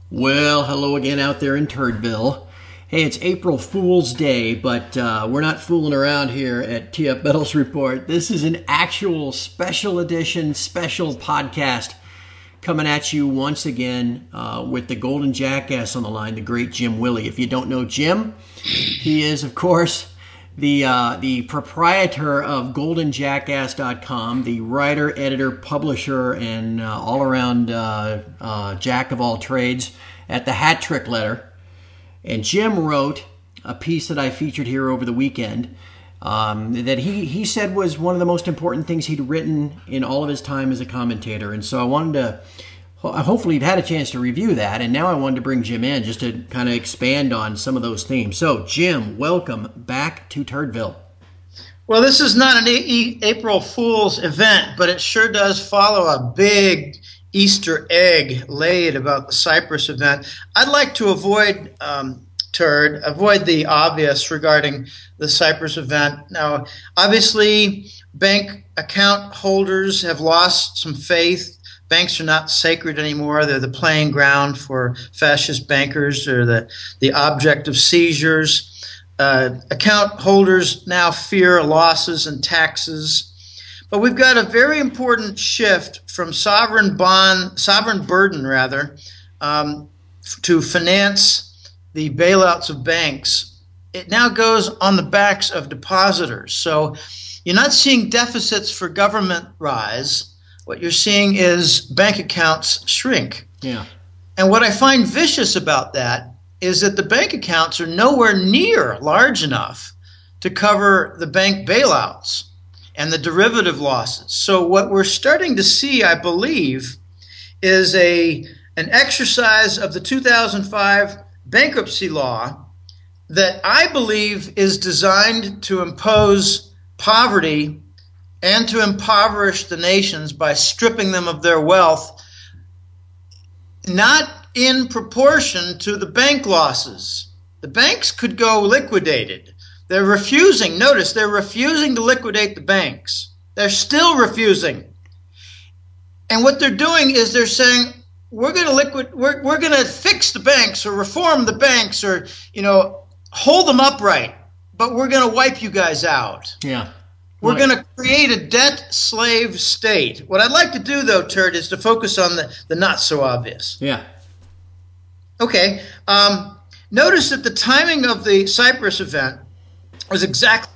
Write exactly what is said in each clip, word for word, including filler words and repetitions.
Well, hello again out there in Turdville. Hey, it's April Fool's Day, but uh, we're not fooling around here at T F Metals Report. This is an actual special edition, special podcast coming at you once again uh, with the Golden Jackass on the line, the great Jim Willie. If you don't know Jim, he is, of course, the uh, the proprietor of golden jackass dot com, the writer, editor, publisher, and uh, all-around uh, uh, jack of all trades at the Hat Trick Letter. And Jim wrote a piece that I featured here over the weekend um, that he, he said was one of the most important things he'd written in all of his time as a commentator. And so I wanted to, hopefully you've had a chance to review that, and now I wanted to bring Jim in just to kind of expand on some of those themes. So, Jim, welcome back to Turdville. Well, this is not an a- April Fool's event, but it sure does follow a big Easter egg laid about the Cyprus event. I'd like to avoid, um, Turd, avoid the obvious regarding the Cyprus event. Now, obviously, bank account holders have lost some faith. Banks are not sacred anymore. They're the playing ground for fascist bankers. They're the, the object of seizures. Uh, account holders now fear losses and taxes. But we've got a very important shift from sovereign bond, sovereign burden rather, um, to finance the bailouts of banks. It now goes on the backs of depositors. So you're not seeing deficits for government rise. What you're seeing is bank accounts shrink. Yeah. And what I find vicious about that is that the bank accounts are nowhere near large enough to cover the bank bailouts and the derivative losses. So what we're starting to see, I believe, is a an exercise of the two thousand five bankruptcy law that I believe is designed to impose poverty and to impoverish the nations by stripping them of their wealth, not in proportion to the bank losses. The banks could go liquidated. They're refusing, notice, they're refusing to liquidate the banks. They're still refusing. And what they're doing is they're saying, we're going to liquid, we're, we're going to fix the banks or reform the banks or, you know, hold them upright, but we're going to wipe you guys out. Yeah. We're Right. going to create a debt slave state. What I'd like to do, though, Turd, is to focus on the, the not so obvious. Yeah. Okay. Um, notice that the timing of the Cyprus event was exactly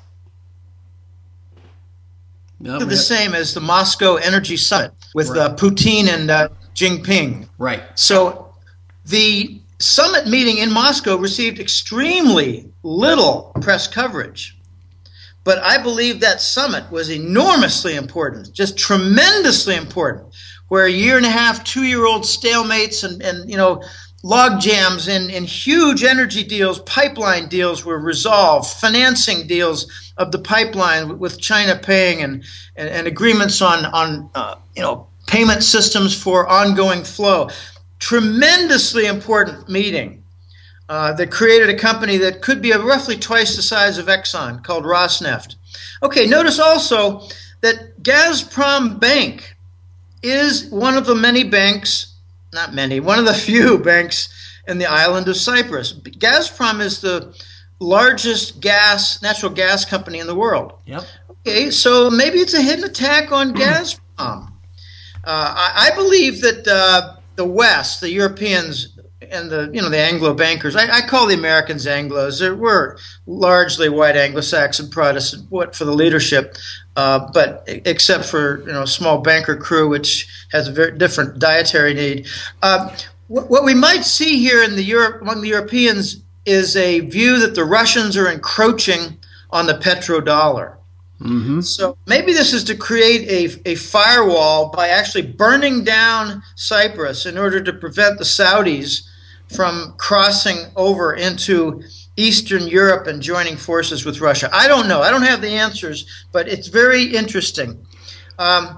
No, the same as the Moscow Energy Summit with Right. uh, Putin and uh, Jinping. Right. So the summit meeting in Moscow received extremely little press coverage. But I believe that summit was enormously important, just tremendously important, where a year and a half, two-year-old stalemates and, and you know, log jams in, in huge energy deals, pipeline deals were resolved, financing deals of the pipeline with China paying and, and, and agreements on, on uh, you know, payment systems for ongoing flow. Tremendously important meeting. Uh, that created a company that could be a roughly twice the size of Exxon called Rosneft. Okay, notice also that Gazprom Bank is one of the many banks, not many, one of the few banks in the island of Cyprus. Gazprom is the largest gas, natural gas company in the world. Yep. Okay, so maybe it's a hidden attack on Gazprom. Uh, I, I believe that uh, the West, the Europeans, and the you know the Anglo bankers, I, I call the Americans Anglos. There were largely white Anglo-Saxon Protestant, what for the leadership, uh, but except for you know a small banker crew which has a very different dietary need. Uh, what, what we might see here in the Europe among the Europeans is a view that the Russians are encroaching on the petrodollar. Mm-hmm. So maybe this is to create a, a firewall by actually burning down Cyprus in order to prevent the Saudis from crossing over into Eastern Europe and joining forces with Russia. I don't know. I don't have the answers, but it's very interesting. Um,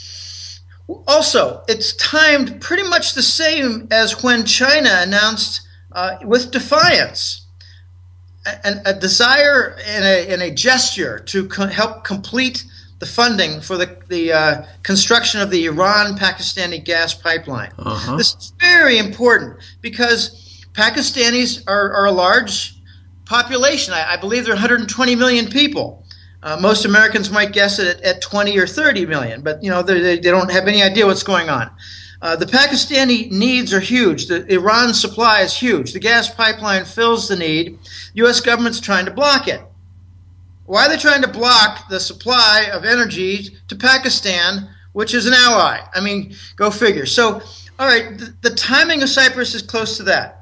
also, it's timed pretty much the same as when China announced uh, with defiance a, a desire and a, and a gesture to co- help complete the funding for the, the uh, construction of the Iran-Pakistani gas pipeline. Uh-huh. This is very important because Pakistanis are, are a large population. I, I believe there are one hundred twenty million people. Uh, most Americans might guess it at, at twenty or thirty million, but you know they, they don't have any idea what's going on. Uh, the Pakistani needs are huge. The Iran supply is huge. The gas pipeline fills the need. The U S government's trying to block it. Why are they trying to block the supply of energy to Pakistan, which is an ally? I mean, go figure. So, all right, the, the timing of Cyprus is close to that.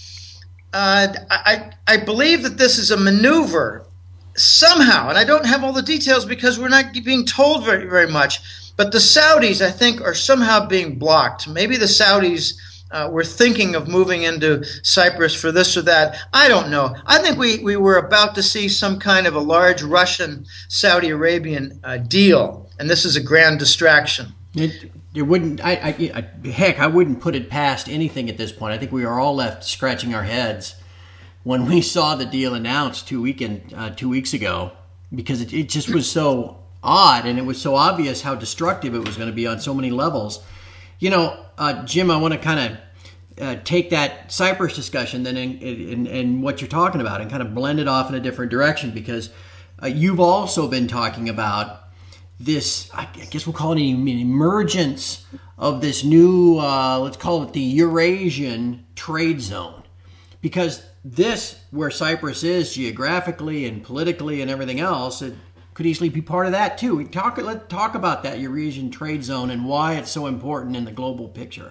Uh, I, I believe that this is a maneuver somehow, and I don't have all the details because we're not being told very, very much, but the Saudis, I think, are somehow being blocked. Maybe the Saudis uh, were thinking of moving into Cyprus for this or that. I don't know. I think we, we were about to see some kind of a large Russian-Saudi Arabian uh, deal, and this is a grand distraction. It, it wouldn't. I, I, I, heck, I wouldn't put it past anything at this point. I think we are all left scratching our heads when we saw the deal announced two weekend uh, two weeks ago, because it, it just was so odd, and it was so obvious how destructive it was going to be on so many levels. You know, uh, Jim, I want to kind of uh, take that Cyprus discussion then and, and, and what you're talking about and kind of blend it off in a different direction, because uh, you've also been talking about this, I guess we'll call it an emergence of this new, uh, let's call it the Eurasian trade zone. Because this, where Cyprus is geographically and politically and everything else, it could easily be part of that too. We talk, let's talk about that Eurasian trade zone and why it's so important in the global picture.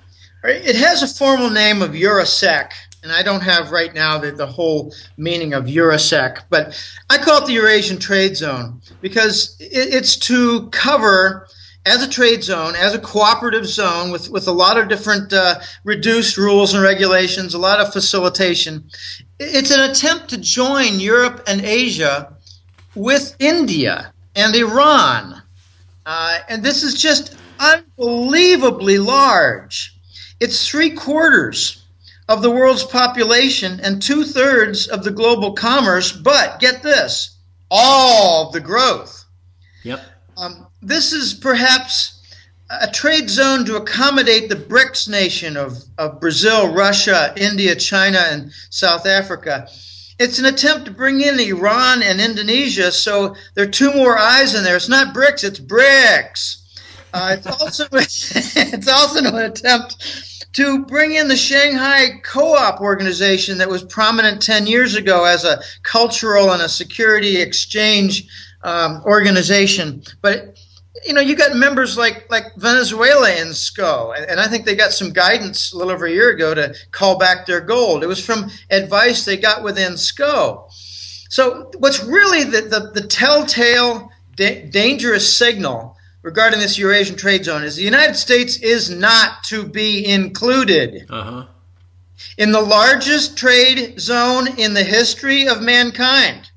It has a formal name of Eurosec, and I don't have right now the, the whole meaning of Eurosec, but I call it the Eurasian Trade Zone because it, it's to cover, as a trade zone, as a cooperative zone with, with a lot of different uh, reduced rules and regulations, a lot of facilitation. It's an attempt to join Europe and Asia with India and Iran. Uh, and this is just unbelievably large. It's three quarters of the world's population and two thirds of the global commerce, but get this, all of the growth. Yep. Um, this is perhaps a trade zone to accommodate the BRICS nation of, of Brazil, Russia, India, China, and South Africa. It's an attempt to bring in Iran and Indonesia, so there are two more eyes in there. It's not BRICS, it's BRICS. Uh, it's also it's also an attempt to bring in the Shanghai Co-op organization that was prominent ten years ago as a cultural and a security exchange um, organization. But you know, you got members like like Venezuela in S C O, and, and I think they got some guidance a little over a year ago to call back their gold. It was from advice they got within S C O. So what's really the the, the telltale da- dangerous signal regarding this Eurasian trade zone is the United States is not to be included. Uh-huh. In the largest trade zone in the history of mankind.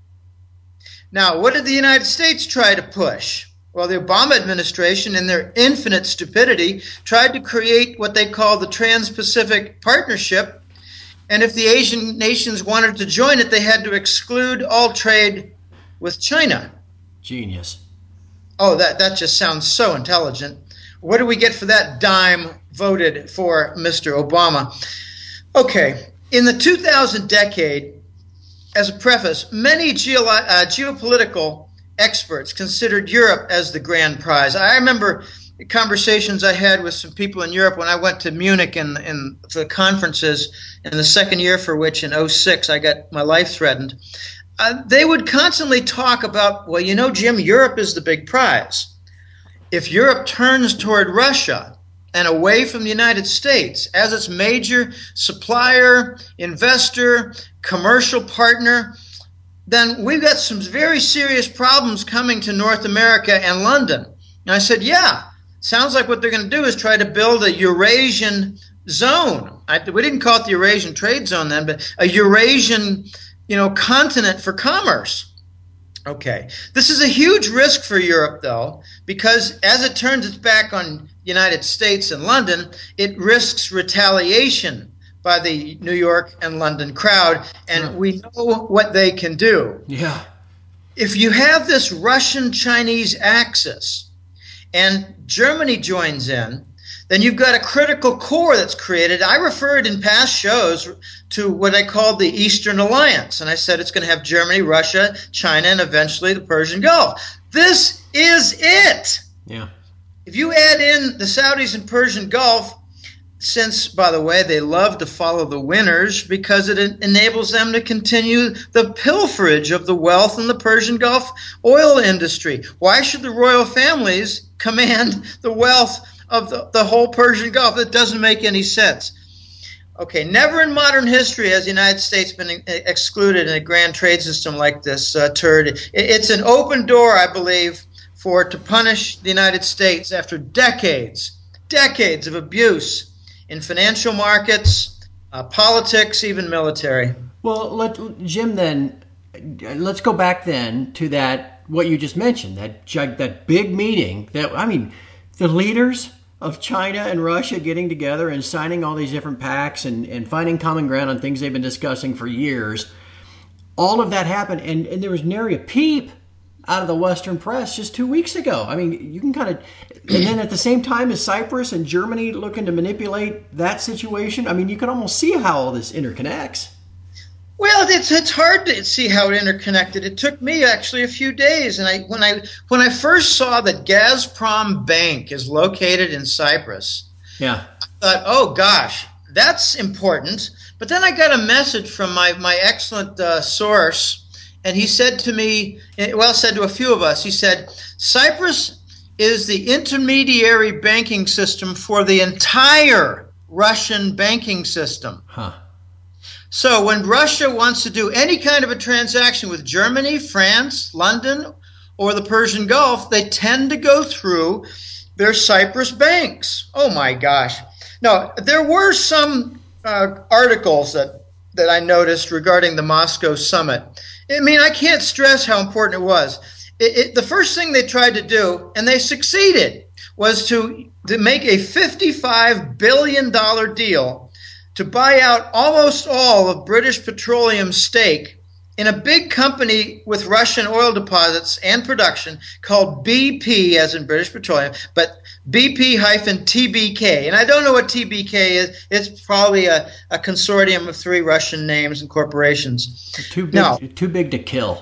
Now, what did the United States try to push? Well, the Obama administration, in their infinite stupidity, tried to create what they call the Trans-Pacific Partnership, and if the Asian nations wanted to join it, they had to exclude all trade with China. Genius. Oh, that, that just sounds so intelligent. What do we get for that dime voted for Mister Obama? Okay, in the two thousand decade, as a preface, many geo- uh, geopolitical experts considered Europe as the grand prize. I remember conversations I had with some people in Europe when I went to Munich in, in for the conferences, in the second year for which in oh six I got my life threatened. Uh, they would constantly talk about, well, you know, Jim, Europe is the big prize. If Europe turns toward Russia and away from the United States as its major supplier, investor, commercial partner, then we've got some very serious problems coming to North America and London. And I said, yeah, sounds like what they're going to do is try to build a Eurasian zone. I, we didn't call it the Eurasian trade zone then, but a Eurasian you know, continent for commerce. Okay. This is a huge risk for Europe, though, because as it turns its back on the United States and London, it risks retaliation by the New York and London crowd, and we know what they can do. Yeah. if you have this Russian-Chinese axis and Germany joins in, then you've got a critical core that's created. I referred in past shows to what I called the Eastern Alliance, and I said it's going to have Germany, Russia, China, and eventually the Persian Gulf. This is it. Yeah. If you add in the Saudis and Persian Gulf, since, by the way, they love to follow the winners because it enables them to continue the pilferage of the wealth in the Persian Gulf oil industry. Why should the royal families command the wealth of the, the whole Persian Gulf? That doesn't make any sense. Okay, never in modern history has the United States been excluded in a grand trade system like this uh, turd. It, it's an open door, I believe, for to punish the United States after decades, decades of abuse in financial markets, uh, politics, even military. Well, let, Jim, then, let's go back then to that, what you just mentioned, that that big meeting. That I mean, the leaders of China and Russia getting together and signing all these different pacts and, and finding common ground on things they've been discussing for years. All of that happened, and, and there was nary a peep out of the Western press just two weeks ago. I mean, you can kind of, and then at the same time as Cyprus and Germany looking to manipulate that situation, I mean, you can almost see how all this interconnects. Well, it's it's hard to see how it interconnected. It took me actually a few days, and I when I when I first saw that Gazprom Bank is located in Cyprus, yeah, I thought, oh gosh, that's important. But then I got a message from my my excellent uh, source. And he said to me, well, said to a few of us, he said, Cyprus is the intermediary banking system for the entire Russian banking system. Huh. So when Russia wants to do any kind of a transaction with Germany, France, London, or the Persian Gulf, they tend to go through their Cyprus banks. Oh, my gosh. Now, there were some uh, articles that, that I noticed regarding the Moscow summit. I mean, I can't stress how important it was. It, it, the first thing they tried to do, and they succeeded, was to, to make a fifty-five billion dollars deal to buy out almost all of British Petroleum's stake in a big company with Russian oil deposits and production called B P, as in British Petroleum, but B P-T B K. And I don't know what T B K is. It's probably a, a consortium of three Russian names and corporations. Too big, no. too big to kill.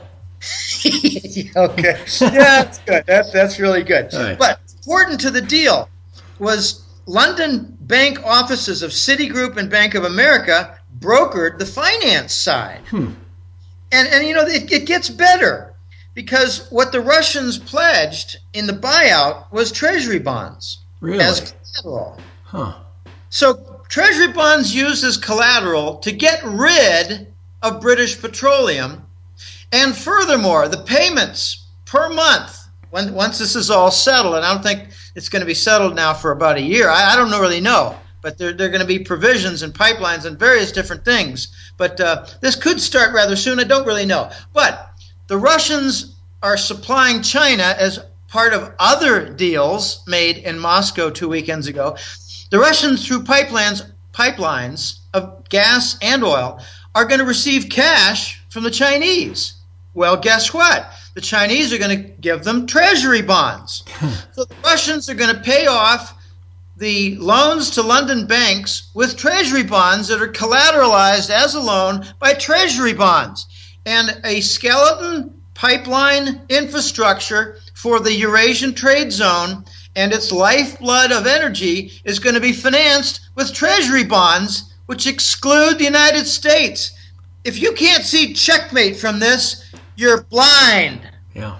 Okay. Yeah, that's good. That's, that's really good. Right. But important to the deal was London bank offices of Citigroup and Bank of America brokered the finance side. Hmm. And, and you know, it, it gets better because what the Russians pledged in the buyout was treasury bonds. Really? As collateral. Huh. So treasury bonds used as collateral to get rid of British Petroleum. And furthermore, the payments per month, when, once this is all settled, and I don't think it's going to be settled now for about a year. I, I don't really know. But there, there are going to be provisions and pipelines and various different things. But uh, this could start rather soon. I don't really know. But the Russians are supplying China as part of other deals made in Moscow two weekends ago. The Russians, through pipelines, pipelines of gas and oil, are going to receive cash from the Chinese. Well, guess what? The Chinese are going to give them treasury bonds. So the Russians are going to pay off the loans to London banks with treasury bonds that are collateralized as a loan by treasury bonds. And a skeleton pipeline infrastructure for the Eurasian trade zone and its lifeblood of energy is going to be financed with treasury bonds, which exclude the United States. If you can't see checkmate from this, you're blind. Yeah.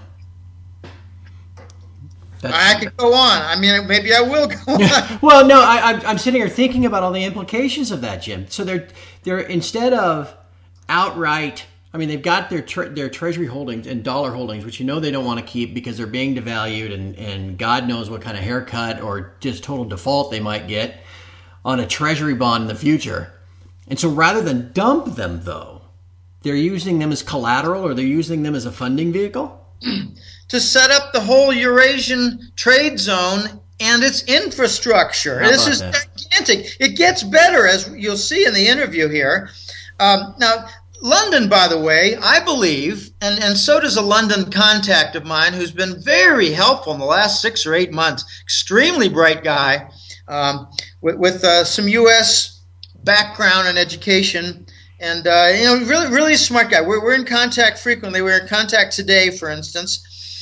That's, I could go on. I mean, maybe I will go on. Well, no, I, I'm sitting here thinking about all the implications of that, Jim. So they're they're instead of outright, I mean, they've got their tre- their treasury holdings and dollar holdings, which you know they don't want to keep because they're being devalued, and, and God knows what kind of haircut or just total default they might get on a treasury bond in the future. And so rather than dump them, though, they're using them as collateral, or they're using them as a funding vehicle? To set up the whole Eurasian trade zone and its infrastructure. This is that? gigantic. It gets better, as you'll see in the interview here. Um, now, London, by the way, I believe, and, and so does a London contact of mine who's been very helpful in the last six or eight months, extremely bright guy, um, with, with uh, some U S background and education, and uh, you know, really, really smart guy. We're, we're in contact frequently. We're in contact today, for instance.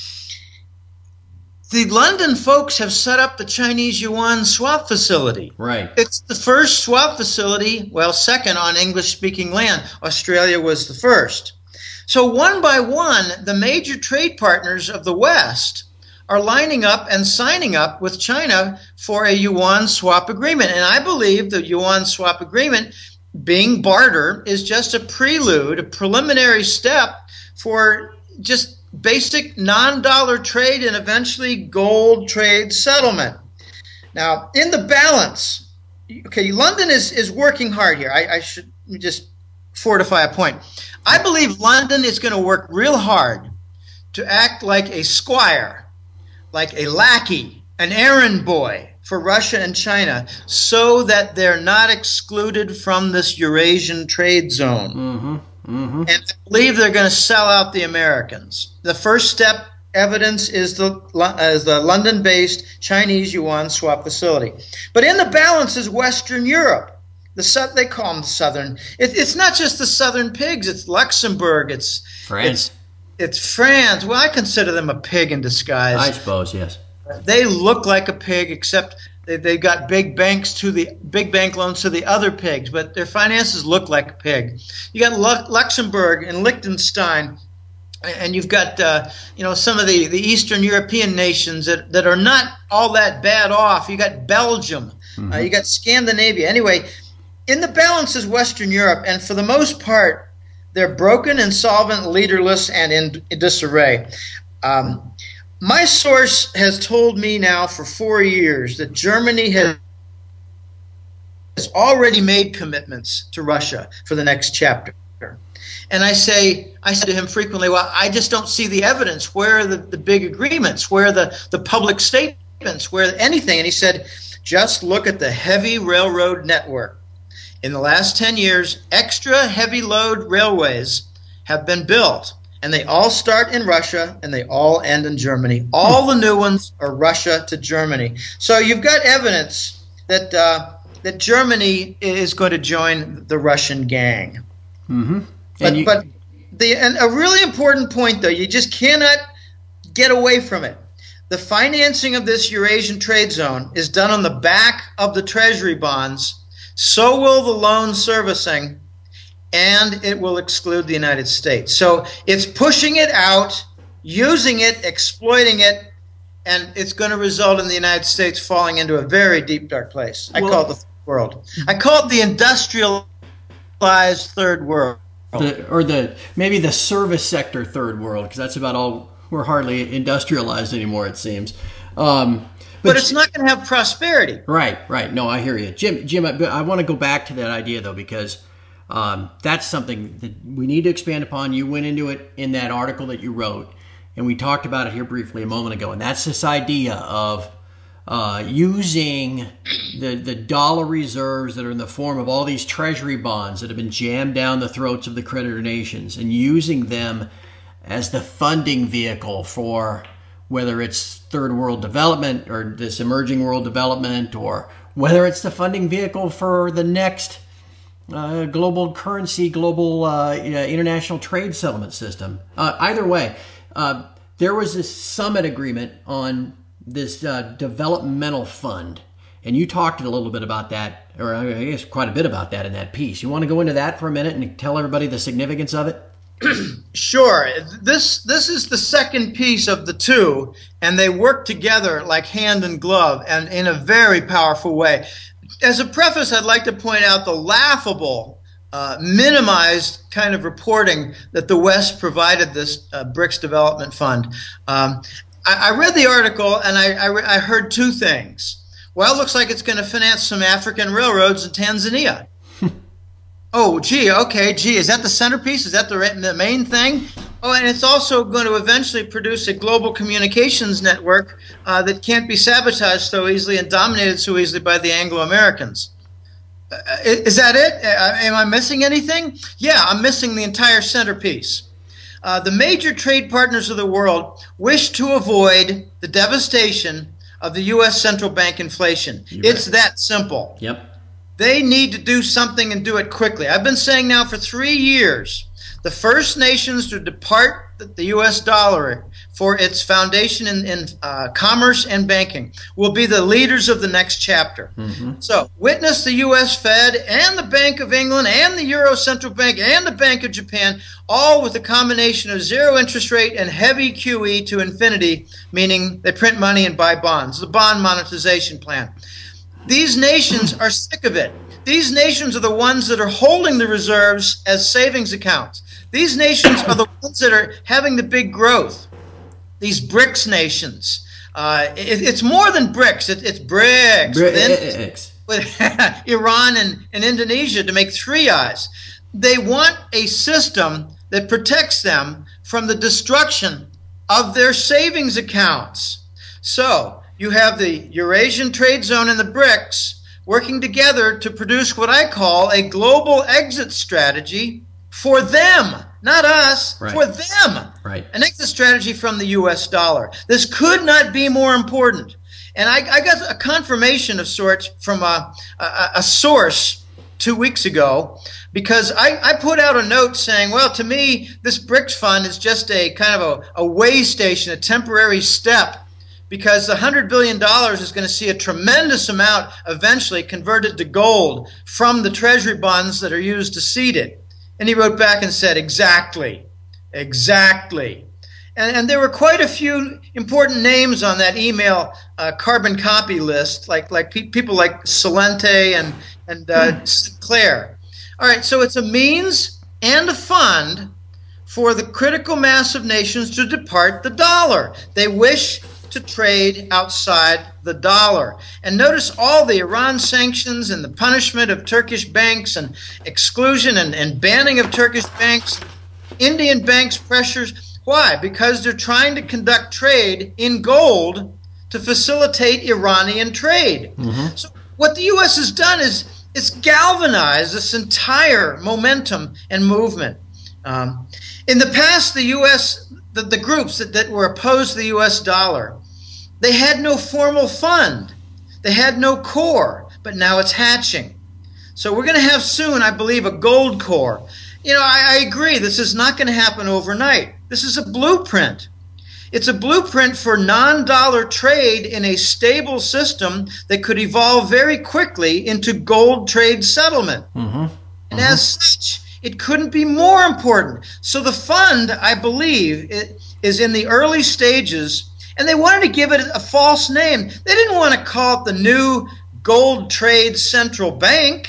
The London folks have set up the Chinese yuan swap facility. Right. It's the first swap facility, well, second on English-speaking land. Australia was the first. So one by one, the major trade partners of the West are lining up and signing up with China for a yuan swap agreement. And I believe the yuan swap agreement, being barter, is just a prelude, a preliminary step for just basic non-dollar trade and eventually gold trade settlement. Now, in the balance, okay, London is, is working hard here. I, I should just fortify a point. I believe London is going to work real hard to act like a squire, like a lackey, an errand boy for Russia and China, so that they're not excluded from this Eurasian trade zone. Mm-hmm. Mm-hmm. And I believe they're going to sell out the Americans. The first step evidence is the, is the London-based Chinese yuan swap facility. But in the balance is Western Europe. The they call them the Southern. It, it's not just the Southern pigs. It's Luxembourg. It's France. It's, it's France. Well, I consider them a pig in disguise. I suppose, yes. They look like a pig, except they they got big banks to the big bank loans to the other pigs, but their finances look like a pig. You got Lu- Luxembourg and Liechtenstein, and you've got uh, you know some of the, the Eastern European nations that, that are not all that bad off. You got Belgium, mm-hmm. uh, you got Scandinavia. Anyway, in the balance is Western Europe, and for the most part, they're broken, insolvent, leaderless, and in, in disarray. Um, My source has told me now for four years that Germany has already made commitments to Russia for the next chapter. And I say, I say to him frequently, well, I just don't see the evidence. Where are the, the big agreements? Where are the, the public statements? Where anything? And he said, just look at the heavy railroad network. In the last ten years, extra heavy load railways have been built. And they all start in Russia, and they all end in Germany. All the new ones are Russia to Germany. So you've got evidence that uh, that Germany is going to join the Russian gang. Mm-hmm. But, you- but the, and a really important point, though, you just cannot get away from it. The financing of this Eurasian trade zone is done on the back of the treasury bonds. So will the loan servicing. And it will exclude the United States. So it's pushing it out, using it, exploiting it, and it's going to result in the United States falling into a very deep, dark place. I well, call it the third world. I call it the industrialized third world. The, or the maybe the service sector third world, because that's about all. We're hardly industrialized anymore, it seems. Um, but, but it's not going to have prosperity. Right, right. No, I hear you. Jim, Jim, I, I want to go back to that idea, though, because Um, that's something that we need to expand upon. You went into it in that article that you wrote, and we talked about it here briefly a moment ago. And that's this idea of uh, using the the dollar reserves that are in the form of all these treasury bonds that have been jammed down the throats of the creditor nations, and using them as the funding vehicle for whether it's third world development or this emerging world development, or whether it's the funding vehicle for the next Uh, global currency, global uh, international trade settlement system. Uh, either way, uh, there was this summit agreement on this uh, developmental fund, and you talked a little bit about that, or I guess quite a bit about that in that piece. You want to go into that for a minute and tell everybody the significance of it? Sure. This this is the second piece of the two, and they work together like hand and glove, and in a very powerful way. As a preface, I'd like to point out the laughable, uh, minimized kind of reporting that the West provided this uh, BRICS Development Fund. Um, I, I read the article, and I, I, re- I heard two things. Well, it looks like it's going to finance some African railroads in Tanzania. Oh, gee, okay, gee, is that the centerpiece? Is that the, the main thing? Oh, and it's also going to eventually produce a global communications network uh, that can't be sabotaged so easily and dominated so easily by the Anglo-Americans. is that it? Uh, am I missing anything? Yeah, I'm missing the entire centerpiece. Uh, the major trade partners of the world wish to avoid the devastation of the U S central bank inflation. You it's bet. That simple. Yep. They need to do something and do it quickly. I've been saying now for three years, the first nations to depart the U S dollar for its foundation in, in uh, commerce and banking will be the leaders of the next chapter. Mm-hmm. So witness the U S Fed and the Bank of England and the Euro Central Bank and the Bank of Japan, all with a combination of zero interest rate and heavy Q E to infinity, meaning they print money and buy bonds, the bond monetization plan. These nations are sick of it. These nations are the ones that are holding the reserves as savings accounts. These nations are the ones that are having the big growth. These BRICS nations. Uh, it, it's more than BRICS. It, it's BRICS. BRICS. With, with Iran and, and Indonesia to make three eyes. They want a system that protects them from the destruction of their savings accounts. So you have the Eurasian Trade Zone and the BRICS working together to produce what I call a global exit strategy for them, not us, right. For them. Right. An exit strategy from the U S dollar. This could not be more important. And I, I got a confirmation of sorts from a, a, a source two weeks ago, because I, I put out a note saying, well, to me, this BRICS fund is just a kind of a, a way station, a temporary step, because the one hundred billion dollars is going to see a tremendous amount eventually converted to gold from the treasury bonds that are used to seed it. And he wrote back and said, exactly, exactly. And, and there were quite a few important names on that email uh, carbon copy list, like like pe- people like Salente and, and uh, Sinclair. All right, so it's a means and a fund for the critical mass of nations to depart the dollar. They wish to trade outside the dollar. And notice all the Iran sanctions and the punishment of Turkish banks and exclusion and, and banning of Turkish banks, Indian banks pressures. Why? Because they're trying to conduct trade in gold to facilitate Iranian trade. Mm-hmm. So what the U S has done is it's galvanized this entire momentum and movement. Um, in the past, the U S, the, the groups that, that were opposed to the U S dollar, they had no formal fund. They had no core, but now it's hatching. So we're going to have soon, I believe, a gold core. You know, I, I agree, this is not going to happen overnight. This is a blueprint. It's a blueprint for non-dollar trade in a stable system that could evolve very quickly into gold trade settlement. Mm-hmm. Mm-hmm. And as such, it couldn't be more important. So the fund, I believe, it is in the early stages, and they wanted to give it a false name. They didn't want to call it the new Gold Trade Central Bank.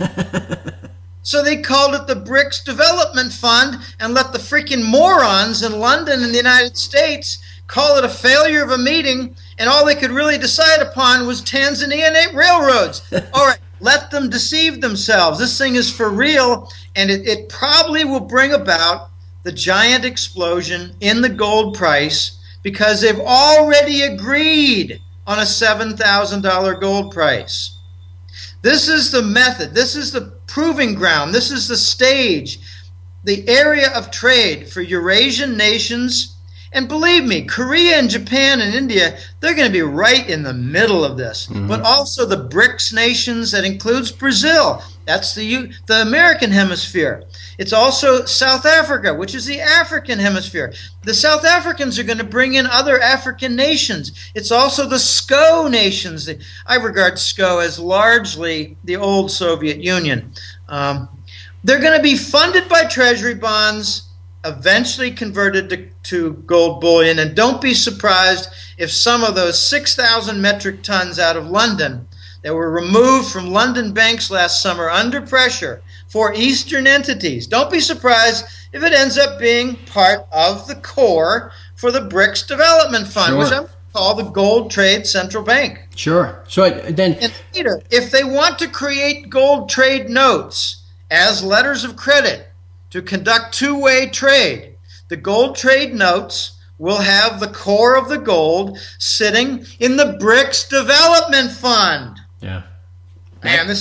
So they called it the BRICS Development Fund and let the freaking morons in London and the United States call it a failure of a meeting, and all they could really decide upon was Tanzania and eight railroads. All right, let them deceive themselves. This thing is for real, and it, it probably will bring about the giant explosion in the gold price, because they've already agreed on a seven thousand dollars gold price. This is the method. This is the proving ground. This is the stage, the area of trade for Eurasian nations. And believe me, Korea and Japan and India, they're going to be right in the middle of this. Mm-hmm. But also the BRICS nations, that includes Brazil. That's the the American hemisphere. It's also South Africa, which is the African hemisphere. The South Africans are going to bring in other African nations. It's also the SCO nations. I regard SCO as largely the old Soviet Union. Um, they're going to be funded by treasury bonds, eventually converted to, to gold bullion. And don't be surprised if some of those six thousand metric tons out of London that were removed from London banks last summer under pressure for Eastern entities, don't be surprised if it ends up being part of the core for the BRICS Development Fund, sure, which I'm going to call the Gold Trade Central Bank. Sure. So then, and Peter, if they want to create gold trade notes as letters of credit to conduct two-way trade, the gold trade notes will have the core of the gold sitting in the BRICS Development Fund. Yeah. Man, this is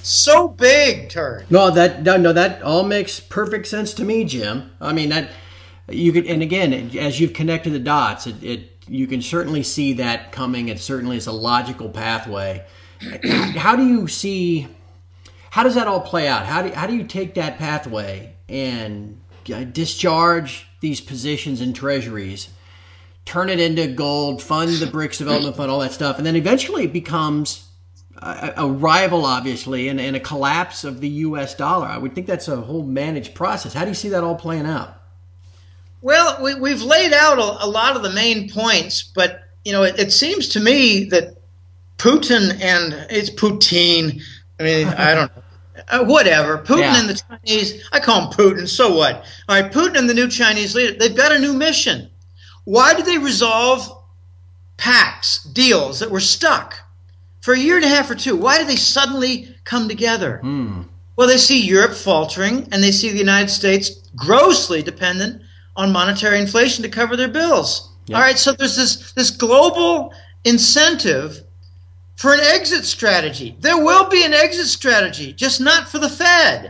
so big, Turd. No, that no, no, that all makes perfect sense to me, Jim. I mean that you could, and again, as you've connected the dots, it, it you can certainly see that coming. It certainly is a logical pathway. How do you see? How does that all play out? How do how do you take that pathway and discharge these positions in treasuries, turn it into gold, fund the BRICS Development Fund, all that stuff, and then eventually it becomes a, a rival, obviously, and, and a collapse of the U S dollar? I would think that's a whole managed process. How do you see that all playing out? Well, we, we've laid out a, a lot of the main points, but you know, it, it seems to me that Putin and it's Putin. I mean, I don't know. Uh, whatever. Putin yeah. and the Chinese, I call him Putin, so what? All right, Putin and the new Chinese leader, they've got a new mission. Why did they resolve pacts, deals that were stuck for a year and a half or two? Why did they suddenly come together? Mm. Well, they see Europe faltering, and they see the United States grossly dependent on monetary inflation to cover their bills. Yep. All right, so there's this, this global incentive for an exit strategy. There will be an exit strategy, just not for the Fed.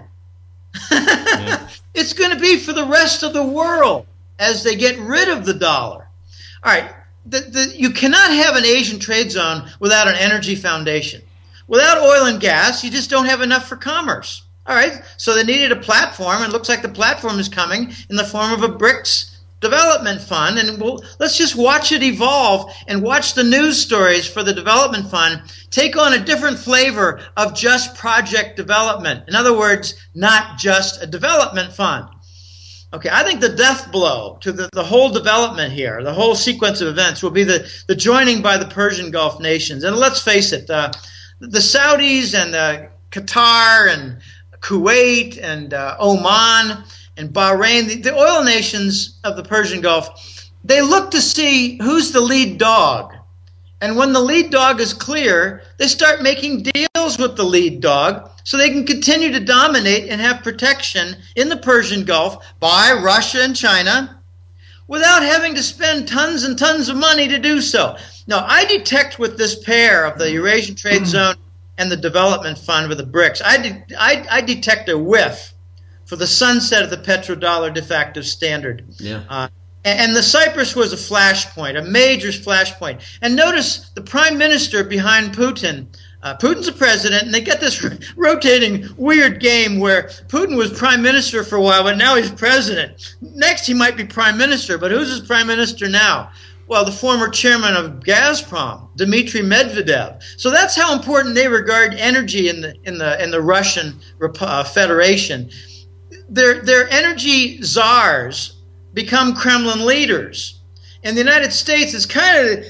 Yeah. It's going to be for the rest of the world as they get rid of the dollar. All right, the, the, you cannot have an Asian trade zone without an energy foundation. Without oil and gas, you just don't have enough for commerce. All right, so they needed a platform, and it looks like the platform is coming in the form of a BRICS Development Fund, and we'll, let's just watch it evolve and watch the news stories for the Development Fund take on a different flavor of just project development. In other words, not just a development fund. Okay, I think the death blow to the, the whole development here, the whole sequence of events, will be the, the joining by the Persian Gulf nations. And let's face it, uh, the Saudis and uh, Qatar and Kuwait and uh, Oman and Bahrain, the, the oil nations of the Persian Gulf, they look to see who's the lead dog. And when the lead dog is clear, they start making deals with the lead dog so they can continue to dominate and have protection in the Persian Gulf by Russia and China without having to spend tons and tons of money to do so. Now, I detect with this pair of the Eurasian Trade Zone and the Development Fund with the BRICS, I, de I, I detect a whiff for the sunset of the petrodollar de facto standard. Yeah. Uh, and, and the Cyprus was a flashpoint, a major flashpoint. And notice the prime minister behind Putin. Uh, Putin's a president, and they get this rotating weird game where Putin was prime minister for a while, but now he's president. Next, he might be prime minister, but who's his prime minister now? Well, the former chairman of Gazprom, Dmitry Medvedev. So that's how important they regard energy in the in the in the Russian uh, Federation. Their, their energy czars become Kremlin leaders. And the United States is kind of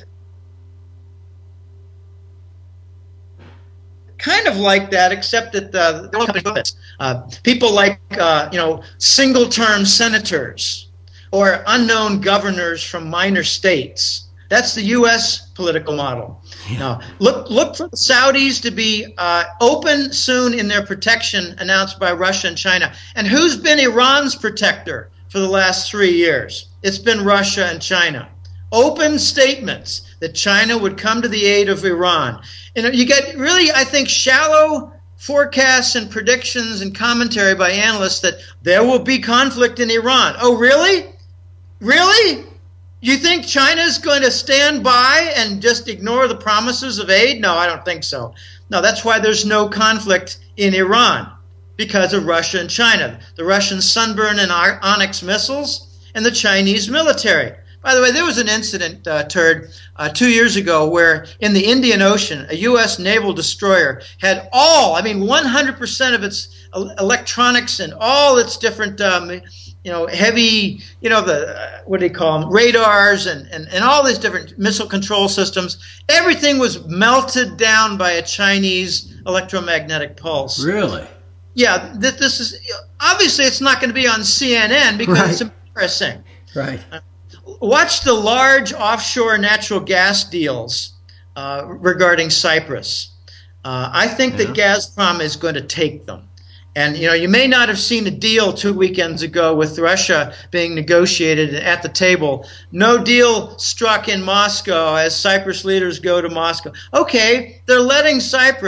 kind of like that, except that uh, uh, people like uh, you know, single-term senators or unknown governors from minor states. That's the U S political model. Yeah. Now, look, look for the Saudis to be uh, open soon in their protection announced by Russia and China. And who's been Iran's protector for the last three years? It's been Russia and China. Open statements that China would come to the aid of Iran. And you get really, I think, shallow forecasts and predictions and commentary by analysts that there will be conflict in Iran. Oh, really? Really? You think China's going to stand by and just ignore the promises of aid? No, I don't think so. No, that's why there's no conflict in Iran, because of Russia and China. The Russian Sunburn and Onyx missiles and the Chinese military. By the way, there was an incident, uh, Turd, uh, two years ago where in the Indian Ocean, a U S naval destroyer had all, I mean, one hundred percent of its electronics and all its different um, you know, heavy, you know, the, uh, what do you call them, radars and, and, and all these different missile control systems. Everything was melted down by a Chinese electromagnetic pulse. Really? Yeah, th this is, obviously it's not going to be on C N N because right. It's embarrassing. Right. Uh, watch the large offshore natural gas deals uh, regarding Cyprus. Uh, I think yeah. that Gazprom is going to take them. And, you know, you may not have seen a deal two weekends ago with Russia being negotiated at the table. No deal struck in Moscow as Cyprus leaders go to Moscow. Okay, they're letting Cyprus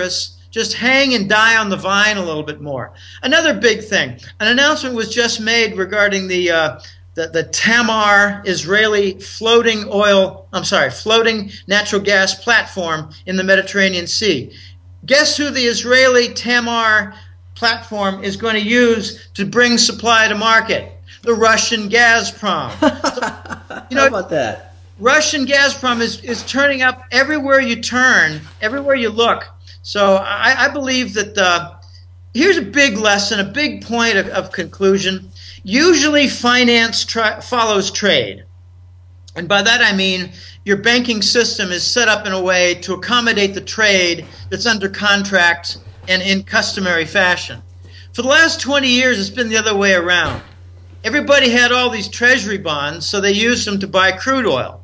just hang and die on the vine a little bit more. Another big thing, an announcement was just made regarding the uh, the, the Tamar Israeli floating oil, I'm sorry, floating natural gas platform in the Mediterranean Sea. Guess who the Israeli Tamar platform is going to use to bring supply to market? The Russian Gazprom. So, you know, how about that? Russian Gazprom is, is turning up everywhere you turn, everywhere you look. So I, I believe that uh, here's a big lesson, a big point of, of conclusion. Usually finance tra- follows trade. And by that I mean your banking system is set up in a way to accommodate the trade that's under contract and in customary fashion. For the last twenty years, it's been the other way around. Everybody had all these treasury bonds, so they used them to buy crude oil.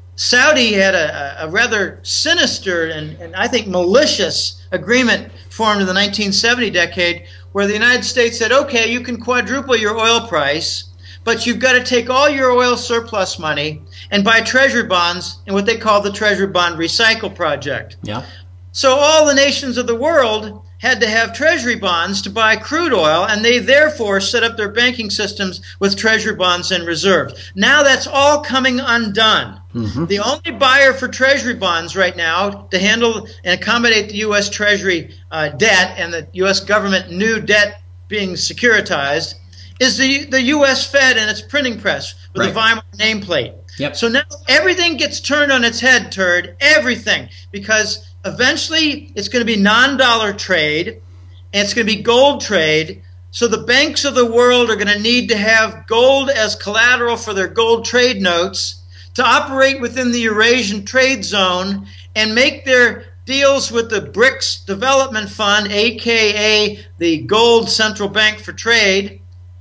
Saudi had a, a rather sinister and, and I think malicious agreement formed in the nineteen seventy decade where the United States said, okay, you can quadruple your oil price, but you've got to take all your oil surplus money and buy treasury bonds in what they call the Treasury Bond Recycle Project. Yeah. So all the nations of the world had to have treasury bonds to buy crude oil, and they therefore set up their banking systems with treasury bonds and reserves. Now that's all coming undone. Mm-hmm. The only buyer for treasury bonds right now to handle and accommodate the U S Treasury uh, debt and the U S government new debt being securitized is the, the U S Fed and its printing press with right. a Weimar nameplate. Yep. So now everything gets turned on its head, Turd, everything, because eventually it's going to be non-dollar trade and it's going to be gold trade. So the banks of the world are going to need to have gold as collateral for their gold trade notes to operate within the Eurasian trade zone and make their deals with the BRICS Development Fund, aka the Gold Central Bank for Trade.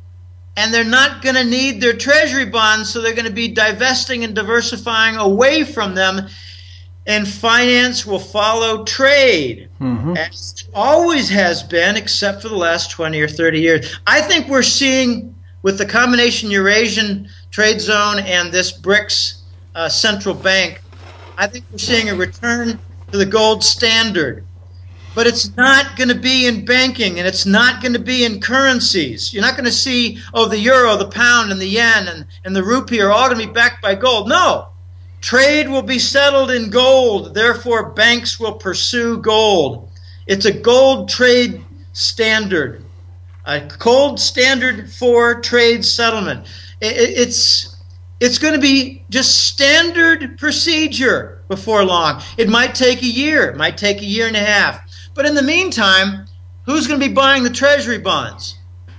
And they're not going to need their treasury bonds, so they're going to be divesting and diversifying away from them. And finance will follow trade, mm-hmm. as it always has been, except for the last twenty or thirty years. I think we're seeing, with the combination Eurasian trade zone and this BRICS uh, central bank, I think we're seeing a return to the gold standard. But it's not going to be in banking, and it's not going to be in currencies. You're not going to see, oh, the euro, the pound, and the yen, and, and the rupee are all going to be backed by gold. No. Trade will be settled in gold. Therefore, banks will pursue gold. It's a gold trade standard, a gold standard for trade settlement. It's, it's going to be just standard procedure before long. It might take a year. It might take a year and a half. But in the meantime, who's going to be buying the treasury bonds?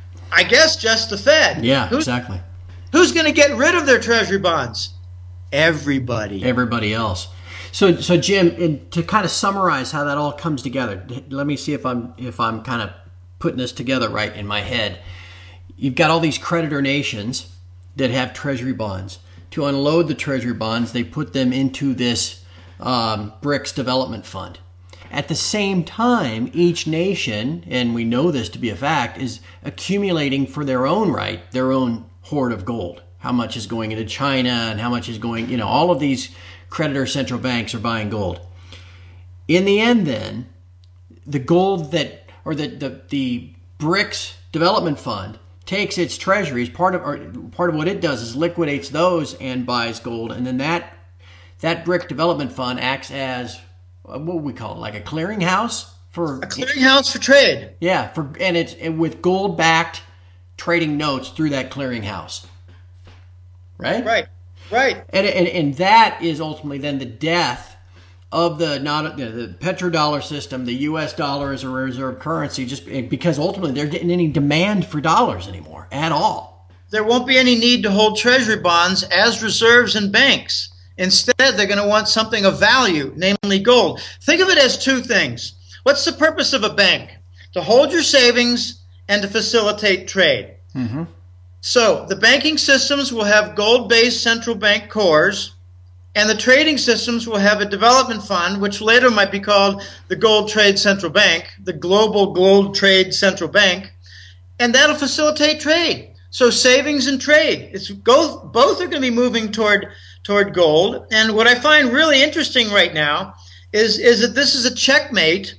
I guess just the Fed. Yeah, who's, exactly. Who's going to get rid of their treasury bonds? Everybody. Everybody else. So, so Jim, in, to kind of summarize how that all comes together, let me see if I'm if I'm kind of putting this together right in my head. You've got all these creditor nations that have treasury bonds. To unload the treasury bonds, they put them into this um, BRICS Development Fund. At the same time, each nation, and we know this to be a fact, is accumulating for their own right, their own hoard of gold. How much is going into China and how much is going, you know, all of these creditor central banks are buying gold. In the end, then, the gold that, or the, the, the BRICS Development Fund takes its treasuries, part of, or part of what it does is liquidates those and buys gold. And then that, that BRICS Development Fund acts as, what would we call it, like a clearinghouse for a clearinghouse for trade. Yeah, for and it's and with gold-backed trading notes through that clearinghouse. Right? Right. Right. And and and that is ultimately then the death of the not you know, the petrodollar system, the U S dollar as a reserve currency, just because ultimately they're getting any demand for dollars anymore at all. There won't be any need to hold treasury bonds as reserves in banks. Instead, they're going to want something of value, namely gold. Think of it as two things. What's the purpose of a bank? To hold your savings and to facilitate trade. Mm-hmm. So the banking systems will have gold-based central bank cores, and the trading systems will have a development fund, which later might be called the Gold Trade Central Bank, the Global Gold Trade Central Bank, and that'll facilitate trade. So savings and trade, it's both, both are going to be moving toward toward gold. And what I find really interesting right now is, is that this is a checkmate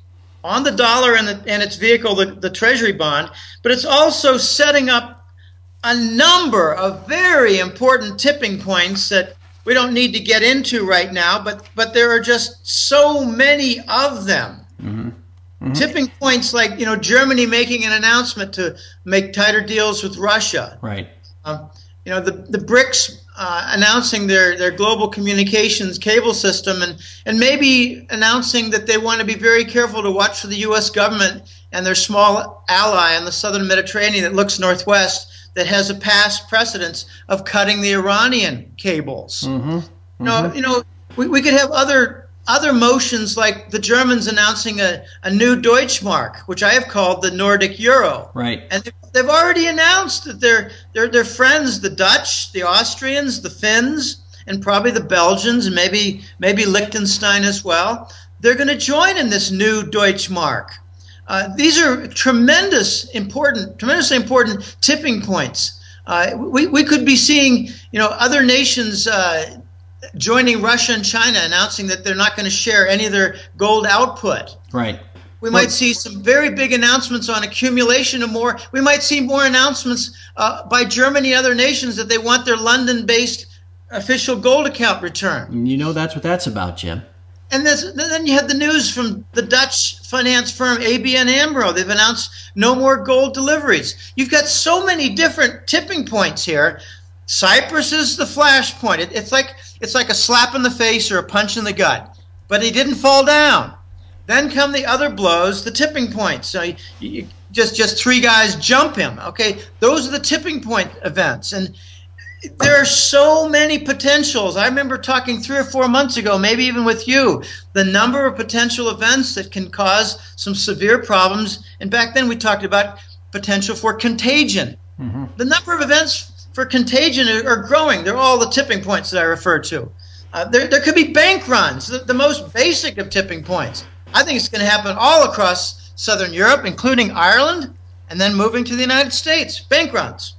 on the dollar and, the, and its vehicle, the, the Treasury bond, but it's also setting up a number of very important tipping points that we don't need to get into right now, but, but there are just so many of them. Mm-hmm. Mm-hmm. Tipping points like, you know, Germany making an announcement to make tighter deals with Russia. Right. Um, you know, the, the BRICS uh, announcing their, their global communications cable system and, and maybe announcing that they want to be very careful to watch for the U S government and their small ally in the southern Mediterranean that looks northwest that has a past precedence of cutting the Iranian cables. Mm-hmm. Mm-hmm. You know, you know we, we could have other other motions like the Germans announcing a, a new Deutschmark, which I have called the Nordic euro. Right. And they've already announced that their their their friends, the Dutch, the Austrians, the Finns, and probably the Belgians, and maybe maybe Liechtenstein as well, they're going to join in this new Deutschmark. Uh, these are tremendous, important, tremendously important tipping points. Uh, we we could be seeing, you know, other nations uh, joining Russia and China, announcing that they're not going to share any of their gold output. Right. We might see some very big announcements on accumulation of more. We might see more announcements uh, by Germany and other nations that they want their London-based official gold account returned. You know that's what that's about, Jim. And then you had the news from the Dutch finance firm A B N AMRO. They've announced no more gold deliveries. You've got so many different tipping points here. Cyprus is the flashpoint. It, it's like it's like a slap in the face or a punch in the gut. But he didn't fall down. Then come the other blows, the tipping points. So you, you, just just three guys jump him. Okay, those are the tipping point events. And there are so many potentials. I remember talking three or four months ago, maybe even with you, the number of potential events that can cause some severe problems. And back then we talked about potential for contagion. Mm-hmm. The number of events for contagion are, are growing. They're all the tipping points that I referred to. Uh, there, there could be bank runs, the, the most basic of tipping points. I think it's going to happen all across Southern Europe, including Ireland, and then moving to the United States. Bank runs.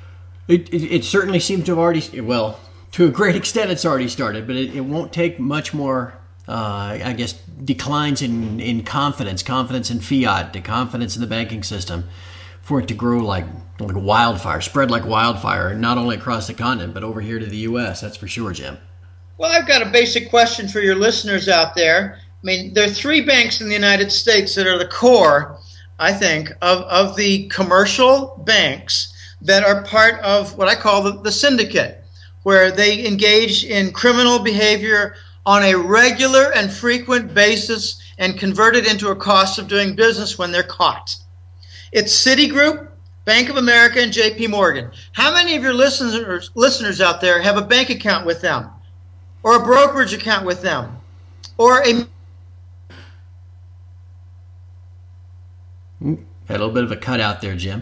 It, it, it certainly seems to have already, well, to a great extent it's already started, but it, it won't take much more, uh, I guess, declines in, in confidence, confidence in fiat, the confidence in the banking system for it to grow like, like wildfire, spread like wildfire, not only across the continent, but over here to the U S. That's for sure, Jim. Well, I've got a basic question for your listeners out there. I mean, there are three banks in the United States that are the core, I think, of, of the commercial banks that are part of what I call the, the syndicate, where they engage in criminal behavior on a regular and frequent basis and convert it into a cost of doing business when they're caught. It's Citigroup, Bank of America, and J P Morgan. How many of your listeners, listeners out there have a bank account with them, or a brokerage account with them, or a... Had a little bit of a cutout there, Jim.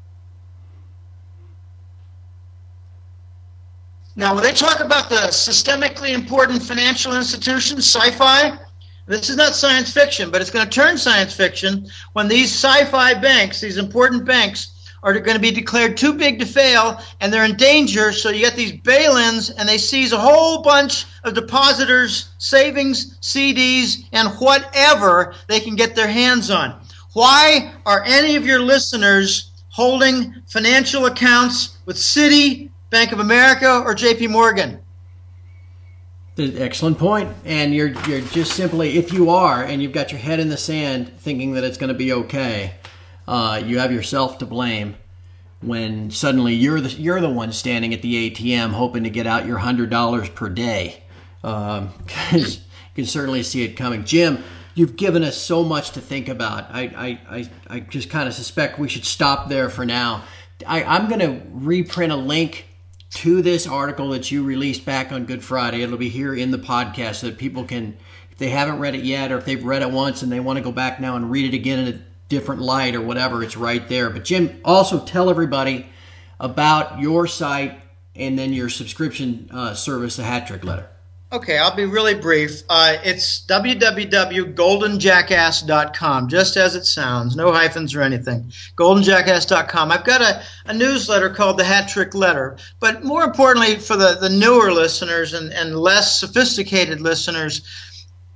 Now, when they talk about the systemically important financial institutions, sci-fi, this is not science fiction, but it's going to turn science fiction when these sci-fi banks, these important banks, are going to be declared too big to fail, and they're in danger, so you get these bail-ins, and they seize a whole bunch of depositors' savings, C Ds, and whatever they can get their hands on. Why are any of your listeners holding financial accounts with Citi, Bank of America, or J P Morgan? Excellent point. And you're you're just simply, if you are, and you've got your head in the sand thinking that it's going to be okay, uh, you have yourself to blame when suddenly you're the you're the one standing at the A T M hoping to get out your one hundred dollars per day. Um, 'cause you can certainly see it coming. Jim, you've given us so much to think about. I I, I, I just kind of suspect we should stop there for now. I, I'm going to reprint a link to this article that you released back on Good Friday. It'll be here in the podcast so that people can, if they haven't read it yet, or if they've read it once and they want to go back now and read it again in a different light or whatever, it's right there. But Jim, also tell everybody about your site and then your subscription uh, service, the Hat Trick Letter. Okay, I'll be really brief. Uh, it's w w w dot golden jackass dot com, just as it sounds, no hyphens or anything. golden jackass dot com. I've got a, a newsletter called the Hat Trick Letter, but more importantly for the, the newer listeners and, and less sophisticated listeners,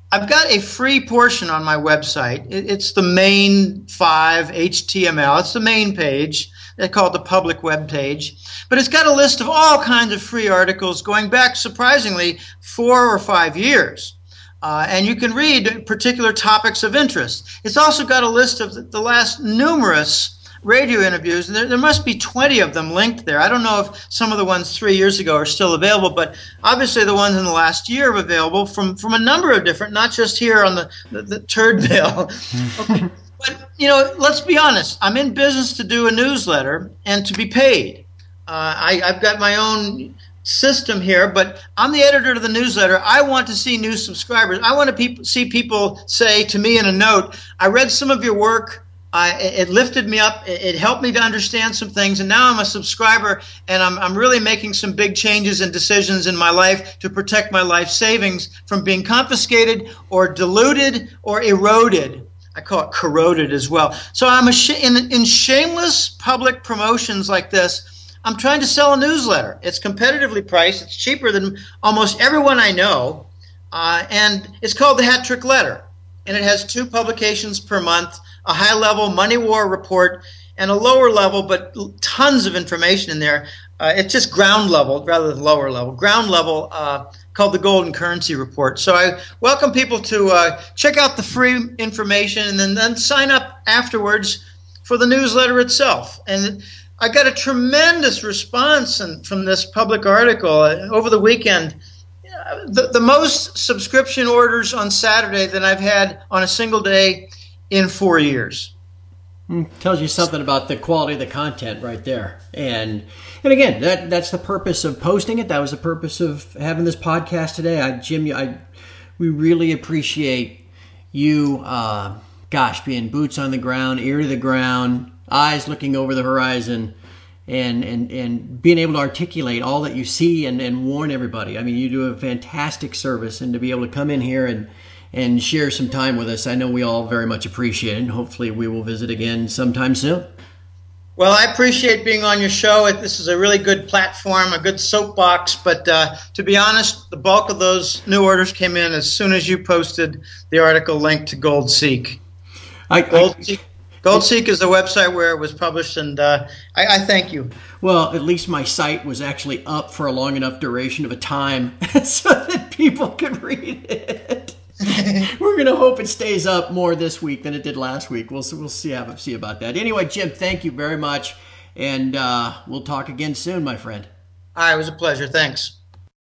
I've got a free portion on my website. It, it's the main five H T M L. It's the main page. They call it the public web page. But it's got a list of all kinds of free articles going back, surprisingly, four or five years. Uh, and you can read particular topics of interest. It's also got a list of the, the last numerous radio interviews. There, there must be twenty of them linked there. I don't know if some of the ones three years ago are still available, but obviously the ones in the last year are available from, from a number of different, not just here on the, the, the Turd Bill. Okay. But, you know, let's be honest. I'm in business to do a newsletter and to be paid. Uh, I, I've got my own system here, but I'm the editor of the newsletter. I want to see new subscribers. I want to pe- see people say to me in a note, I read some of your work. I, it lifted me up. It, it helped me to understand some things. And now I'm a subscriber, and I'm, I'm really making some big changes and decisions in my life to protect my life savings from being confiscated or diluted or eroded. I call it corroded as well. So I'm a sh- in, in shameless public promotions like this, I'm trying to sell a newsletter. It's competitively priced. It's cheaper than almost everyone I know. Uh, and it's called the Hat Trick Letter. And it has two publications per month, a high-level money war report, and a lower level, but tons of information in there. Uh, it's just ground level rather than lower level. Ground level uh, called the Golden Currency Report. So I welcome people to uh, check out the free information and then, then sign up afterwards for the newsletter itself. And I got a tremendous response in, from this public article uh, over the weekend. Uh, the, the most subscription orders on Saturday than I've had on a single day in four years. Mm, tells you something about the quality of the content right there. And and again, that that's the purpose of posting it. That was the purpose of having this podcast today. I, Jim, I we really appreciate you, uh, gosh, being boots on the ground, ear to the ground, eyes looking over the horizon, and and, and being able to articulate all that you see and, and warn everybody. I mean, you do a fantastic service, and to be able to come in here and and share some time with us, I know we all very much appreciate it, and hopefully we will visit again sometime soon. Well, I appreciate being on your show. This is a really good platform, a good soapbox, but uh, to be honest, the bulk of those new orders came in as soon as you posted the article linked to GoldSeek. I, GoldSeek, GoldSeek is the website where it was published, and uh, I, I thank you. Well, at least my site was actually up for a long enough duration of a time so that people could read it. We're going to hope it stays up more this week than it did last week. We'll we'll see how, see about that. Anyway, Jim, thank you very much, and uh, we'll talk again soon, my friend. All right, it was a pleasure. Thanks.